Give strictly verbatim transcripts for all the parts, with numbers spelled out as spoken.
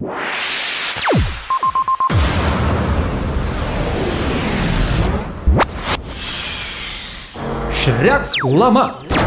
Šreklama.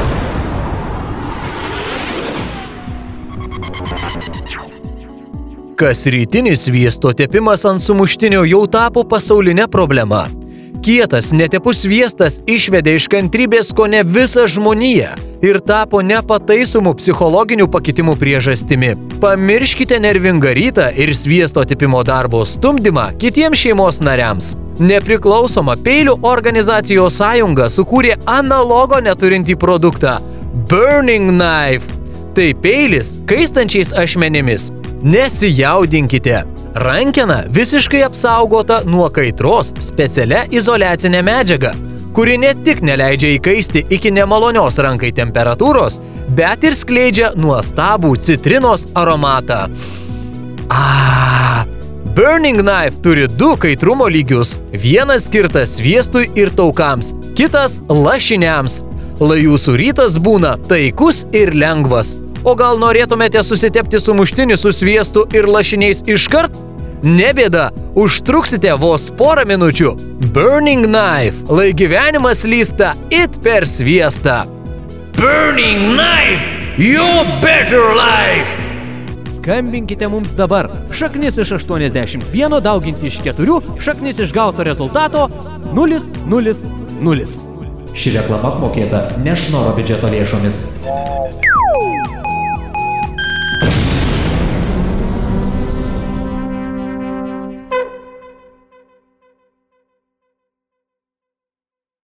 Kasrytinis sviesto tepimas ant sumuštinio jau tapo pasaulinė problema. Kietas, netepus sviestas išvedė iš kantrybės kone visą žmoniją ir tapo nepataisomų psichologinių pakitimų priežastimi. Pamirškite nervingą rytą ir sviesto tepimo darbo stumdymą kitiems šeimos nariams. Nepriklausoma peilių organizacijos sąjunga sukūrė analogo neturintį produktą – Burning Knife. Tai peilis kaistančiais ašmenimis. Nesijaudinkite. Rankena visiškai apsaugota nuo kaitros specialia izoliacinė medžiaga, kuri ne tik neleidžia įkaisti iki nemalonios rankai temperatūros, bet ir skleidžia nuostabų citrinos aromatą. Ah! Burning Knife turi du kaitrumo lygius. Vienas skirtas sviestui ir taukams, kitas lašiniams. Lai jūsų rytas būna taikus ir lengvas. O gal norėtumėte susitepti sumuštinį su sviestu ir lašiniais iškart? Nebėda, užtruksite vos porą minučių. Burning Knife, lai gyvenimas lysta it per sviestą. Burning Knife, your better life! Skambinkite mums dabar. Šaknis iš aštuoniasdešimt vieno dauginti iš keturių, šaknis iš gauto rezultato nulis nulis nulis. Ši reklama apmokėta ne šnoro biudžeto lėšomis.